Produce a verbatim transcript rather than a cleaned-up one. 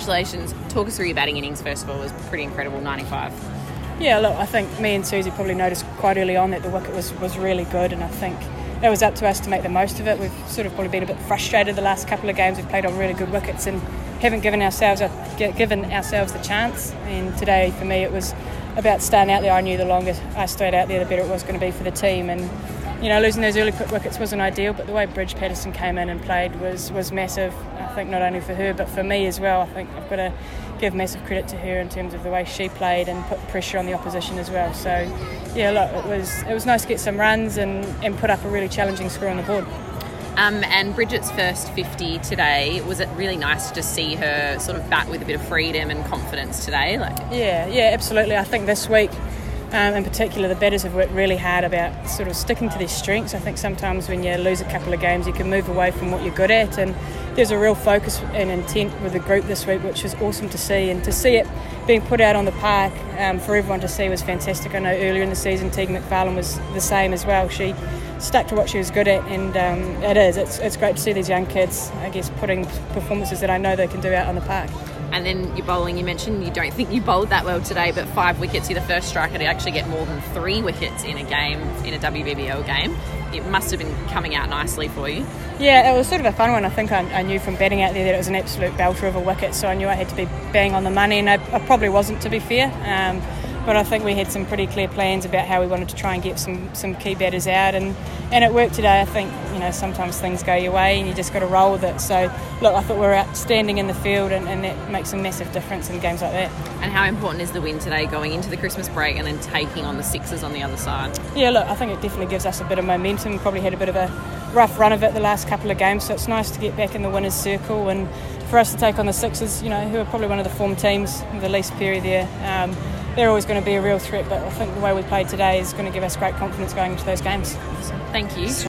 congratulations. Talk us through your batting innings, first of all. It was pretty incredible, ninety-five. Yeah, look, I think me and Susie probably noticed quite early on that the wicket was, was really good, and I think it was up to us to make the most of it. We've sort of probably been a bit frustrated the last couple of games. We've played on really good wickets and haven't given ourselves a, given ourselves the chance. And today, for me, it was about staying out there. I knew the longer I stayed out there, the better it was going to be for the team. And you know, losing those early quick wickets wasn't ideal, but the way Bridge Patterson came in and played was was massive. I think not only for her but for me as well. I think I've got to give massive credit to her in terms of the way she played and put pressure on the opposition as well. So yeah, look, it was it was nice to get some runs and, and put up a really challenging score on the board. Um, and Bridget's first fifty today, was it really nice to just see her sort of bat with a bit of freedom and confidence today? Like, yeah, yeah, absolutely. I think this week, Um, in particular, the batters have worked really hard about sort of sticking to their strengths. I think sometimes when you lose a couple of games, you can move away from what you're good at, and there's a real focus and intent with the group this week, which is awesome to see. And to see it being put out on the park um, for everyone to see was fantastic. I know earlier in the season, Tegan McFarlane was the same as well. She stuck to what she was good at, and um, it is. It's, it's great to see these young kids, I guess, putting performances that I know they can do out on the park. And then your bowling, you mentioned you don't think you bowled that well today, but five wickets, you're the first striker to actually get more than three wickets in a game, in a W B B L game. It must have been coming out nicely for you. Yeah, it was sort of a fun one. I think I, I knew from batting out there that it was an absolute belter of a wicket, so I knew I had to be bang on the money, and I, I probably wasn't, to be fair. Um, but I think we had some pretty clear plans about how we wanted to try and get some, some key batters out, and, and it worked today. I think, you know, sometimes things go your way and you just got to roll with it. So, look, I thought we were outstanding in the field, and, and that makes a massive difference in games like that. And how important is the win today going into the Christmas break and then taking on the Sixers on the other side? Yeah, look, I think it definitely gives us a bit of momentum. We probably had a bit of a rough run of it the last couple of games, so it's nice to get back in the winners' circle, and for us to take on the Sixers, you know, who are probably one of the form teams with the least period there. Um, they're always going to be a real threat, but I think the way we played today is going to give us great confidence going into those games. Thank you.